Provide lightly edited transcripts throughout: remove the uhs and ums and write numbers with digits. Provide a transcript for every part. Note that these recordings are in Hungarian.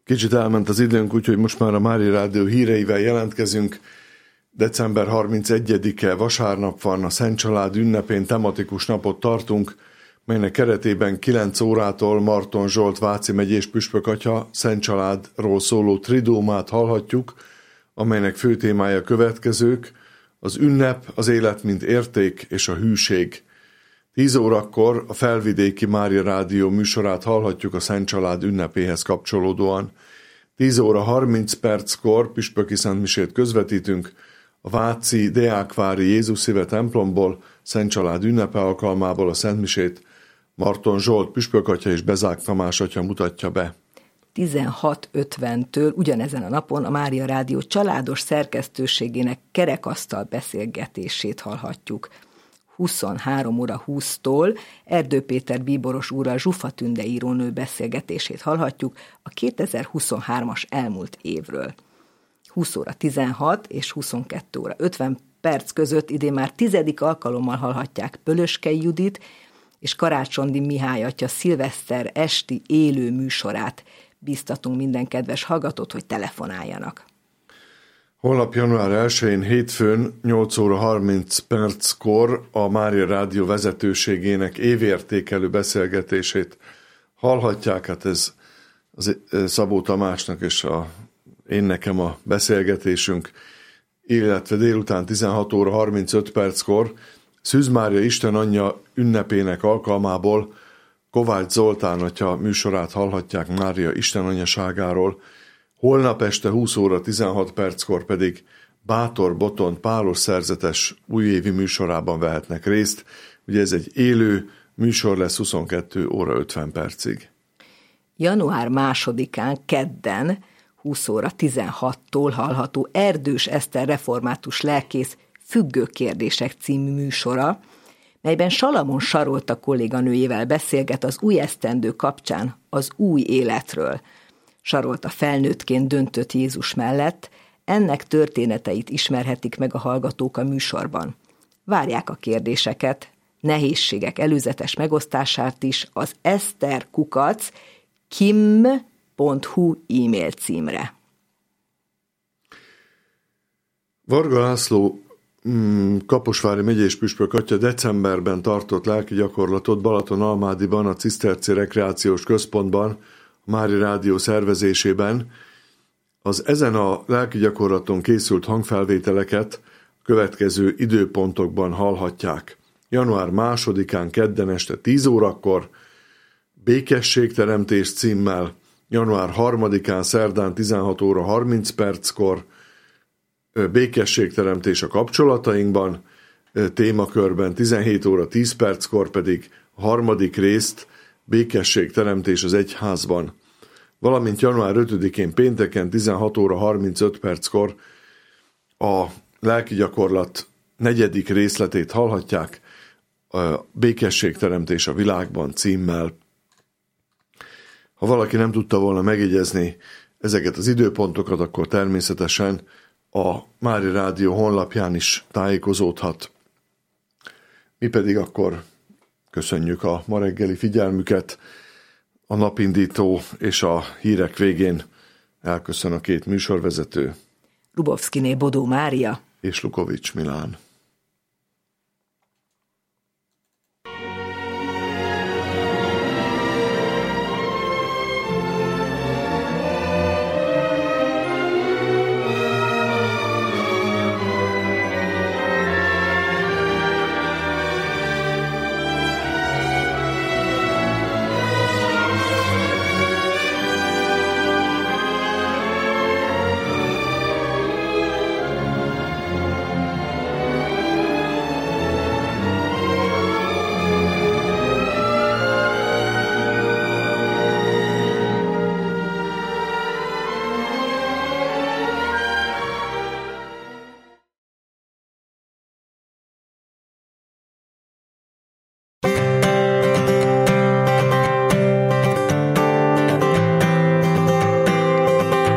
Kicsit elment az időnk, úgyhogy most már a Mária Rádió híreivel jelentkezünk. December 31-e vasárnap van, a Szent Család ünnepén tematikus napot tartunk, melynek keretében 9 órától Marton Zsolt Váci megyés püspökatya Szent Családról szóló tridómát hallhatjuk, amelynek fő témája következők: az ünnep, az élet mint érték és a hűség. 10 órakor a Felvidéki Mária Rádió műsorát hallhatjuk a Szent Család ünnepéhez kapcsolódóan. 10 óra 30 perckor püspöki szentmisét közvetítünk a Váci Deákvári Jézus Szíve templomból, Szent Család ünnepe alkalmából. A szentmisét Marton Zsolt püspökatya és Bezák Tamás atya mutatja be. 16:50-től ugyanezen a napon a Mária Rádió családos szerkesztőségének kerekasztal beszélgetését hallhatjuk. 23 óra 20-tól Erdő Péter bíboros úrral Zsufa Tünde írónő beszélgetését hallhatjuk a 2023-as elmúlt évről. 20 óra 16 és 22 óra 50 perc között idén már 10. alkalommal hallhatják Pölöskei Judit és Karácsondi Mihály atya szilveszter esti élő műsorát. Bíztatunk minden kedves hallgatót, hogy telefonáljanak. Holnap január 1-én hétfőn 8 óra 30 perckor a Mária Rádió vezetőségének évértékelő beszélgetését hallhatják. Hát ez az Szabó Tamásnak és én nekem a beszélgetésünk, illetve délután 16 óra 35 perckor Szűz Mária Isten Anyja ünnepének alkalmából Kovács Zoltán atya műsorát hallhatják Mária Isten Anyaságáról. Holnap este 20 óra 16 perckor pedig Bátor Botond pálos szerzetes újévi műsorában vehetnek részt. Ugye ez egy élő műsor lesz 22 óra 50 percig. Január 2-án kedden 20 óra 16-tól hallható Erdős Eszter református lelkész Függő kérdések című műsora, melyben Salamon Sarolta kolléganőjével beszélget az új esztendő kapcsán az új életről. Sarolta felnőttként döntött Jézus mellett, ennek történeteit ismerhetik meg a hallgatók a műsorban. Várják a kérdéseket, nehézségek előzetes megosztását is az eszter@kim.hu e-mail címre. Varga László Kaposvári megyés püspök atya decemberben tartott lelki gyakorlatot Balatonalmádiban, a Ciszterci Rekreációs Központban, a Mária Rádió szervezésében. Az ezen a lelki gyakorlaton készült hangfelvételeket következő időpontokban hallhatják. Január 2-án kedden este 10 órakor Békességteremtés címmel, január 3-án szerdán 16 óra 30 perckor Békességteremtés a kapcsolatainkban témakörben, 17 óra 10 perckor pedig a harmadik részt Békességteremtés az egyházban, valamint január 5-én pénteken 16 óra 35 perckor a lelki gyakorlat 4. részletét hallhatják, a Békességteremtés a világban címmel. Ha valaki nem tudta volna megjegyezni ezeket az időpontokat, akkor természetesen a Mária Rádió honlapján is tájékozódhat. Mi pedig akkor köszönjük a ma reggeli figyelmüket. A napindító és a hírek végén elköszön a két műsorvezető. Lubovszkiné Bodó Mária és Lukovics Milán.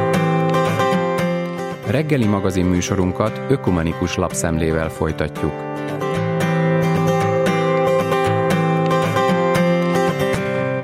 Reggeli magazin műsorunkat ökumenikus lapszemlével folytatjuk.